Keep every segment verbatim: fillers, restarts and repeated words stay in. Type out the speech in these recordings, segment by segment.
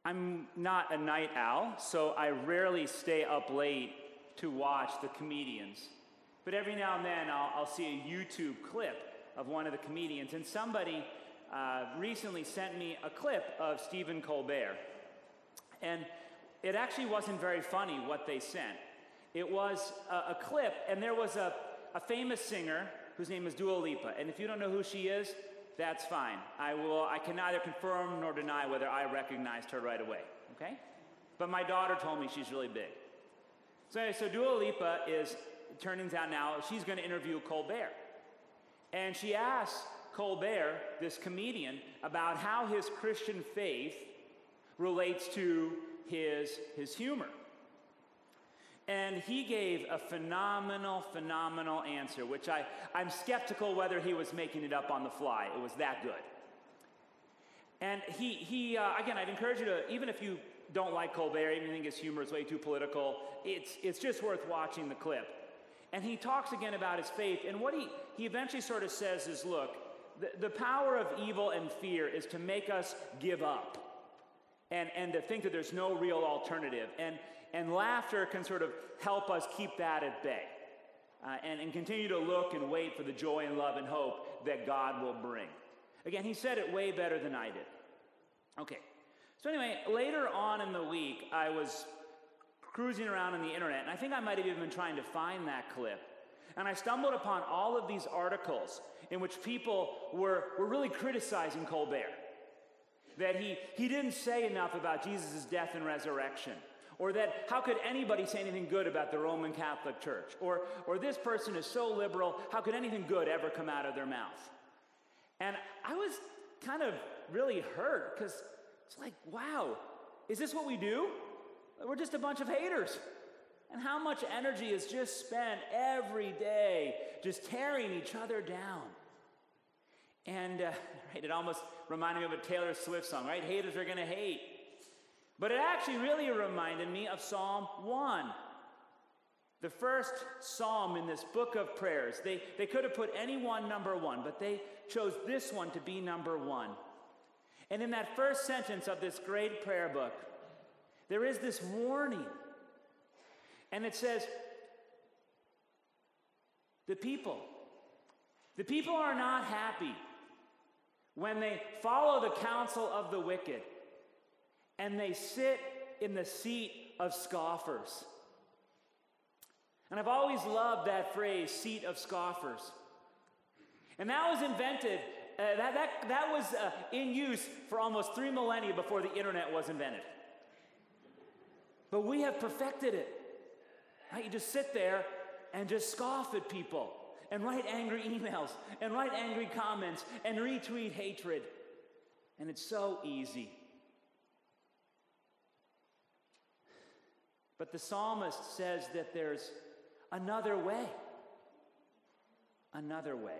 I'm not a night owl, so I rarely stay up late to watch the comedians. But every now and then I'll, I'll see a YouTube clip of one of the comedians, and somebody uh, recently sent me a clip of Stephen Colbert. And it actually wasn't very funny what they sent. It was a, a clip, and there was a, a famous singer whose name is Dua Lipa. And if you don't know who she is, that's fine. I will. I can neither confirm nor deny whether I recognized her right away, okay? But my daughter told me she's really big. So anyway, so Dua Lipa is, it turns out now, she's going to interview Colbert. And she asks Colbert, this comedian, about how his Christian faith relates to his, his humor. And he gave a phenomenal, phenomenal answer, which I, I'm skeptical whether he was making it up on the fly. It was that good. And he, he uh, again, I'd encourage you to, even if you don't like Colbert, even if you think his humor is way too political, it's, it's just worth watching the clip. And he talks again about his faith, and what he, he eventually sort of says is, look, the, the power of evil and fear is to make us give up and, and to think that there's no real alternative. And And laughter can sort of help us keep that at bay uh, and, and continue to look and wait for the joy and love and hope that God will bring. Again, he said it way better than I did. Okay, so anyway, later on in the week, I was cruising around on the internet, and I think I might have even been trying to find that clip. And I stumbled upon all of these articles in which people were, were really criticizing Colbert. That he, he didn't say enough about Jesus' death and resurrection. Or that how could anybody say anything good about the Roman Catholic Church? Or, or this person is so liberal, how could anything good ever come out of their mouth? And I was kind of really hurt, because it's like, wow, is this what we do? We're just a bunch of haters. And how much energy is just spent every day just tearing each other down? And uh, right, it almost reminded me of a Taylor Swift song, right? Haters are going to hate. But it actually really reminded me of Psalm one. The first psalm in this book of prayers. They, they could have put any one number one, but they chose this one to be number one. And in that first sentence of this great prayer book, there is this warning. And it says, the people, the people are not happy when they follow the counsel of the wicked, and they sit in the seat of scoffers. And I've always loved that phrase, seat of scoffers. And that was invented, uh, that, that, that was uh, in use for almost three millennia before the internet was invented. But we have perfected it. Right? You just sit there and just scoff at people, and write angry emails, and write angry comments, and retweet hatred. And it's so easy. But the psalmist says that there's another way. Another way.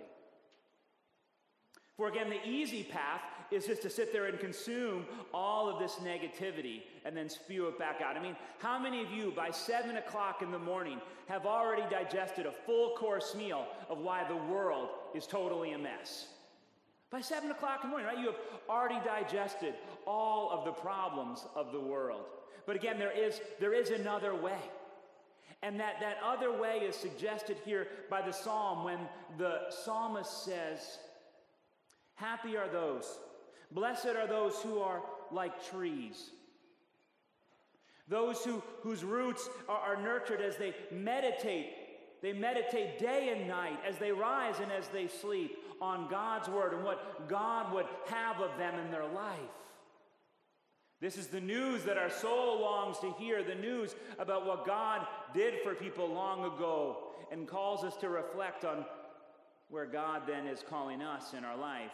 For again, the easy path is just to sit there and consume all of this negativity and then spew it back out. I mean, how many of you by seven o'clock in the morning have already digested a full course meal of why the world is totally a mess? By seven o'clock in the morning, right? You have already digested all of the problems of the world. But again, there is, there is another way. And that, that other way is suggested here by the psalm when the psalmist says, happy are those, blessed are those who are like trees. Those who, whose roots are, are nurtured as they meditate. They meditate day and night as they rise and as they sleep on God's word and what God would have of them in their life. This is the news that our soul longs to hear, the news about what God did for people long ago, and calls us to reflect on where God then is calling us in our life.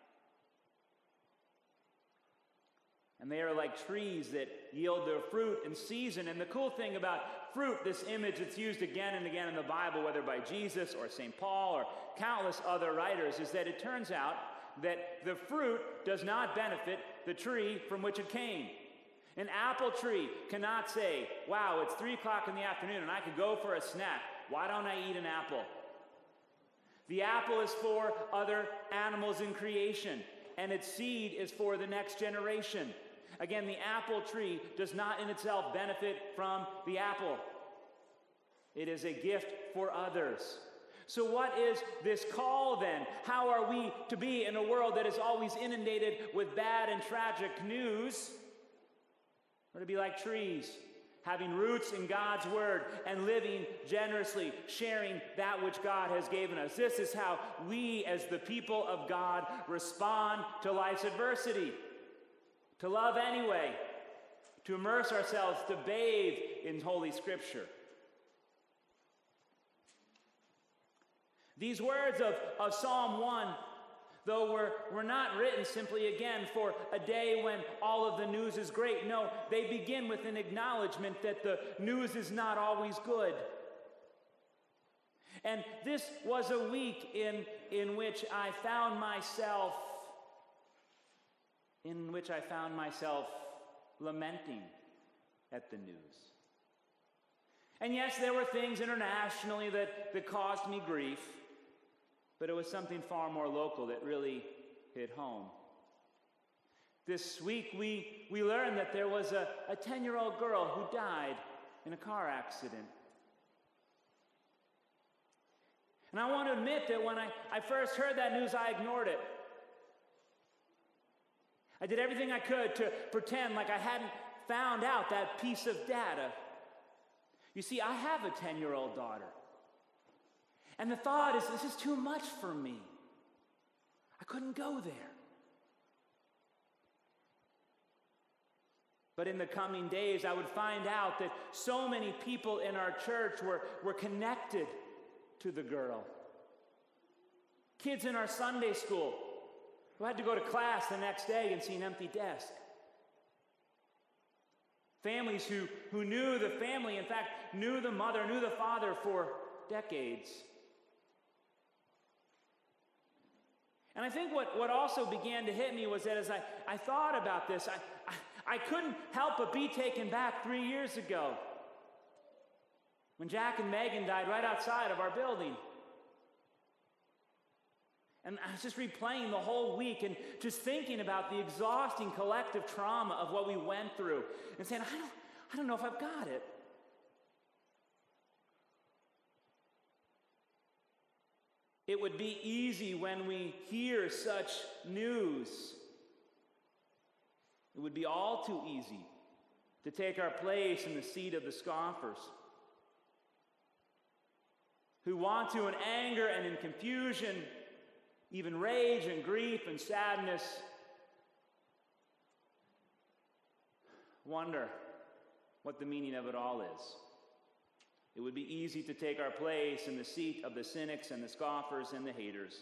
And they are like trees that yield their fruit in season. And the cool thing about fruit, this image that's used again and again in the Bible, whether by Jesus or Saint Paul or countless other writers, is that it turns out that the fruit does not benefit the tree from which it came. An apple tree cannot say, wow, it's three o'clock in the afternoon and I could go for a snack. Why don't I eat an apple? The apple is for other animals in creation, and its seed is for the next generation. Again, the apple tree does not in itself benefit from the apple. It is a gift for others. So what is this call then? How are we to be in a world that is always inundated with bad and tragic news? We're to be like trees, having roots in God's word and living generously, sharing that which God has given us. This is how we as the people of God respond to life's adversity. To love anyway, to immerse ourselves, to bathe in Holy Scripture. These words of, of Psalm one, though were, were not written simply again for a day when all of the news is great. No, they begin with an acknowledgement that the news is not always good. And this was a week in, in which I found myself, in which I found myself lamenting at the news. And yes, there were things internationally that, that caused me grief. But it was something far more local that really hit home. This week we, we learned that there was a, a ten-year-old girl who died in a car accident. And I want to admit that when I, I first heard that news, I ignored it. I did everything I could to pretend like I hadn't found out that piece of data. You see, I have a ten-year-old daughter. And the thought is, this is too much for me. I couldn't go there. But in the coming days, I would find out that so many people in our church were, were connected to the girl. Kids in our Sunday school who had to go to class the next day and see an empty desk. Families who, who knew the family, in fact, knew the mother, knew the father for decades. And I think what, what also began to hit me was that as I, I thought about this, I, I, I couldn't help but be taken back three years ago when Jack and Megan died right outside of our building. And I was just replaying the whole week and just thinking about the exhausting collective trauma of what we went through and saying, I don't, I don't know if I've got it. It would be easy when we hear such news. It would be all too easy to take our place in the seat of the scoffers who want to, in anger and in confusion, even rage and grief and sadness, wonder what the meaning of it all is. It would be easy to take our place in the seat of the cynics and the scoffers and the haters.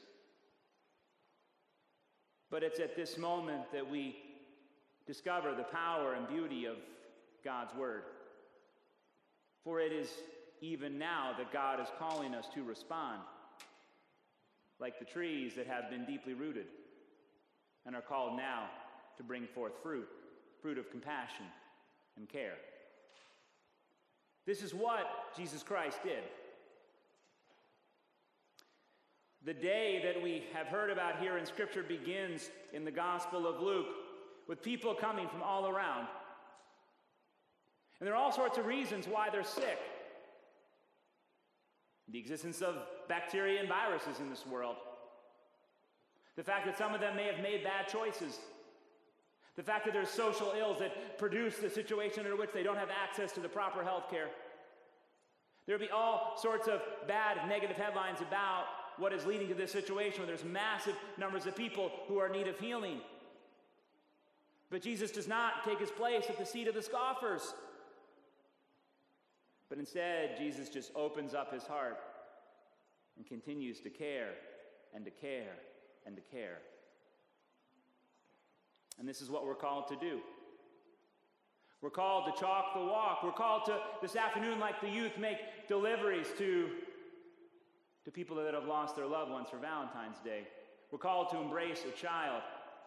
But it's at this moment that we discover the power and beauty of God's Word. For it is even now that God is calling us to respond, like the trees that have been deeply rooted and are called now to bring forth fruit, fruit of compassion and care. This is what Jesus Christ did. The day that we have heard about here in Scripture begins in the Gospel of Luke with people coming from all around. And there are all sorts of reasons why they're sick. The existence of bacteria and viruses in this world. The fact that some of them may have made bad choices. The fact that there's social ills that produce the situation under which they don't have access to the proper health care. There will be all sorts of bad, negative headlines about what is leading to this situation where there's massive numbers of people who are in need of healing. But Jesus does not take his place at the seat of the scoffers. But instead, Jesus just opens up his heart and continues to care and to care and to care. And this is what we're called to do. We're called to chalk the walk. We're called to, this afternoon, like the youth, make deliveries to, to people that have lost their loved ones for Valentine's Day. We're called to embrace a child.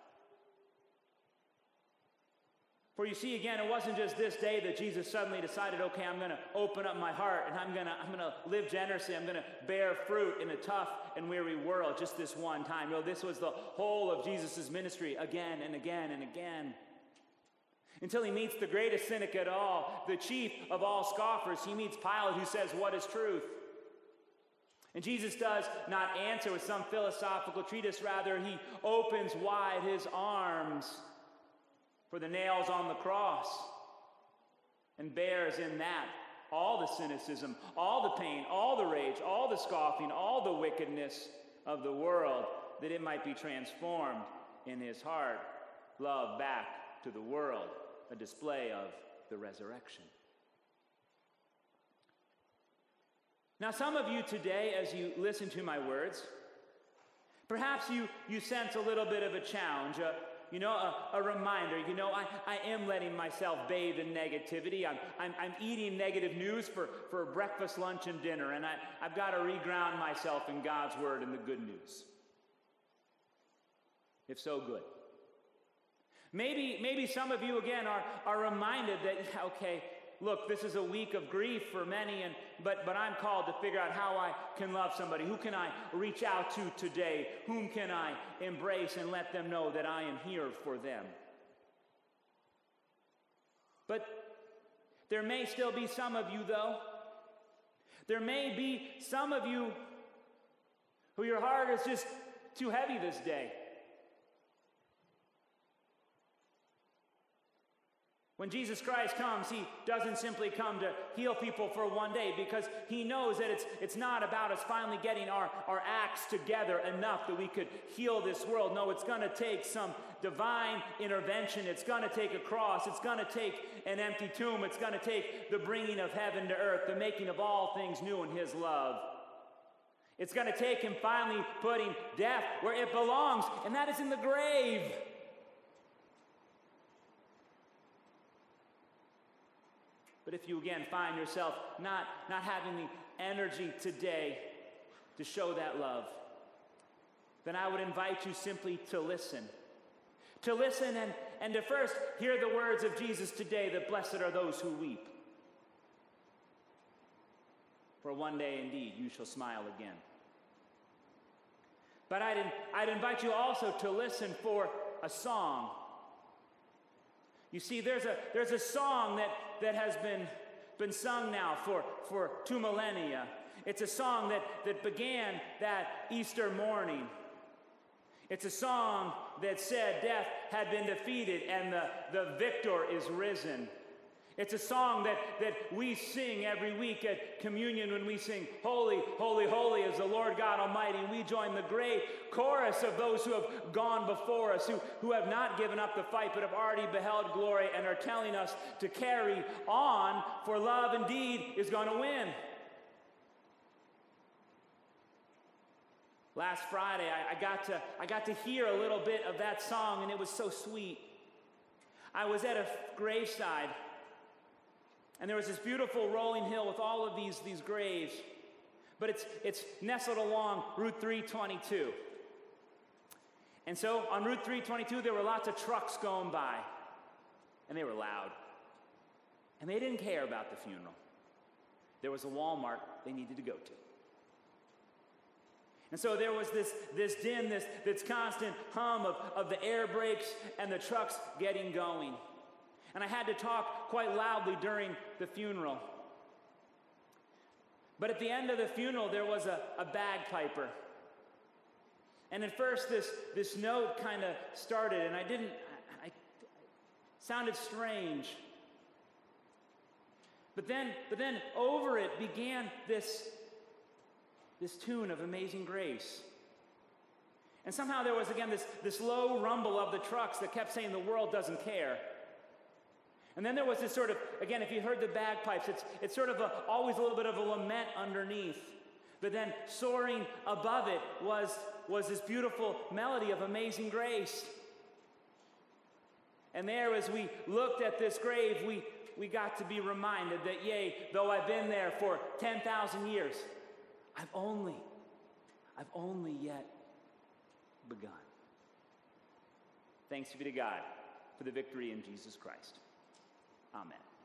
For you see, again, it wasn't just this day that Jesus suddenly decided, okay, I'm going to open up my heart and I'm going to I'm going to live generously. I'm going to bear fruit in a tough and weary world just this one time. No, this was the whole of Jesus' ministry again and again and again. Until he meets the greatest cynic at all, the chief of all scoffers. He meets Pilate, who says, "What is truth?" And Jesus does not answer with some philosophical treatise. Rather, he opens wide his arms for the nails on the cross and bears in that all the cynicism, all the pain, all the rage, all the scoffing, all the wickedness of the world, that it might be transformed in his heart. Love back to the world, a display of the resurrection. Now, some of you today, as you listen to my words, perhaps you, you sense a little bit of a challenge, a, you know, a, a reminder. You know, I, I am letting myself bathe in negativity. I'm, I'm, I'm eating negative news for, for breakfast, lunch, and dinner, and I, I've got to reground myself in God's word and the good news. If so, good. Maybe, maybe some of you, again, are, are reminded that, okay, look, this is a week of grief for many, and but, but I'm called to figure out how I can love somebody. Who can I reach out to today? Whom can I embrace and let them know that I am here for them? But there may still be some of you, though. There may be some of you who your heart is just too heavy this day. When Jesus Christ comes, he doesn't simply come to heal people for one day, because he knows that it's, it's not about us finally getting our, our acts together enough that we could heal this world. No, it's going to take some divine intervention. It's going to take a cross. It's going to take an empty tomb. It's going to take the bringing of heaven to earth, the making of all things new in his love. It's going to take him finally putting death where it belongs, and that is in the grave. But if you again find yourself not, not having the energy today to show that love, then I would invite you simply to listen. To listen and, and to first hear the words of Jesus today, that blessed are those who weep. For one day indeed you shall smile again. But I'd, I'd invite you also to listen for a song. You see, there's a, there's a song that, that has been, been sung now for, for two millennia. It's a song that, that began that Easter morning. It's a song that said death had been defeated and the, the victor is risen. It's a song that, that we sing every week at communion when we sing, "Holy, holy, holy is the Lord God Almighty." And we join the great chorus of those who have gone before us, who, who have not given up the fight but have already beheld glory and are telling us to carry on, for love indeed is going to win. Last Friday, I, I, got to, I got to hear a little bit of that song, and it was so sweet. I was at a graveside, and there was this beautiful rolling hill with all of these, these graves. But it's, it's nestled along Route three twenty-two. And so on Route three twenty-two, there were lots of trucks going by. And they were loud. And they didn't care about the funeral. There was a Walmart they needed to go to. And so there was this, this din, this, this constant hum of, of the air brakes and the trucks getting going. And I had to talk quite loudly during the funeral. But at the end of the funeral, there was a, a bagpiper. And at first, this, this note kind of started, and I didn't, I, I it sounded strange. But then, but then over it began this, this tune of Amazing Grace. And somehow there was, again, this, this low rumble of the trucks that kept saying the world doesn't care. And then there was this sort of, again, if you heard the bagpipes, it's, it's sort of a, always a little bit of a lament underneath. But then soaring above it was, was this beautiful melody of Amazing Grace. And there, as we looked at this grave, we, we got to be reminded that, yea, though I've been there for ten thousand years, I've only, I've only yet begun. Thanks be to God for the victory in Jesus Christ. Amen.